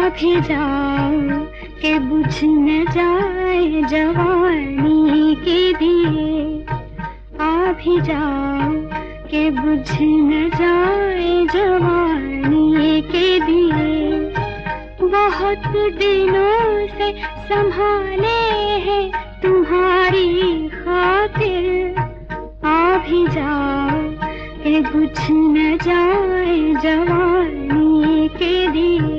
भी जाओ कि बुझ न जाए जवानी के दिए, आ भी जाओ कि बुझ न जाए जवानी के दिए। बहुत दिनों से संभाले हैं तुम्हारी खातिर, आ भी जाओ कि बुझ न जाए जवानी के दिए।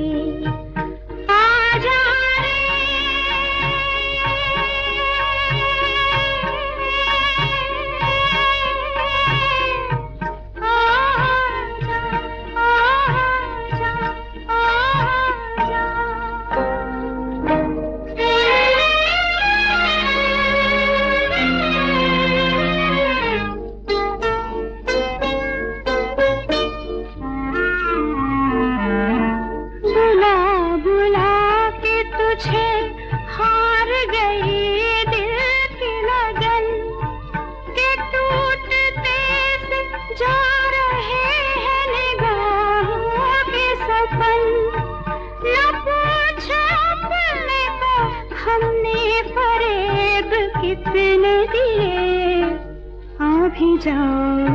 तुझे हार गई दिल की लगन के टूटते से जा रहे हैं निगाहों के सपन। न पूछो अपने को हमने फरेब कितने दिए, आ भी जाओ,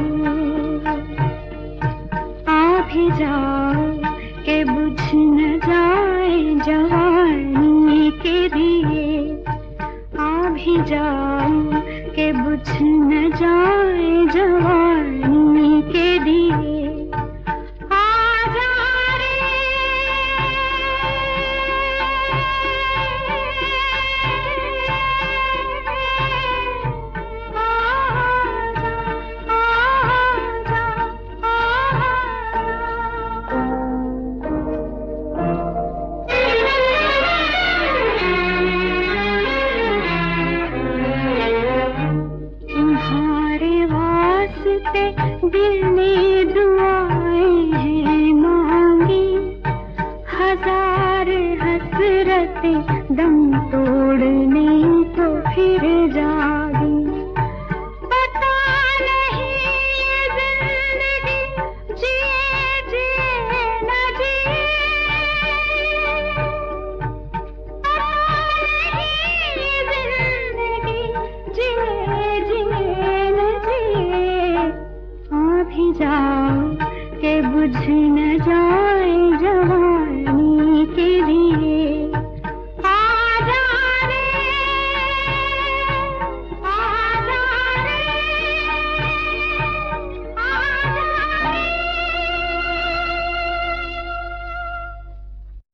आ भी जाओ कि बुझ न जाए जवानी के दिए, आ भी जाओ कि बुझ न जाए जवानी के दिए। दिल ने दुआएं हैं मांगी, हजार हसरतें दम तोड़ने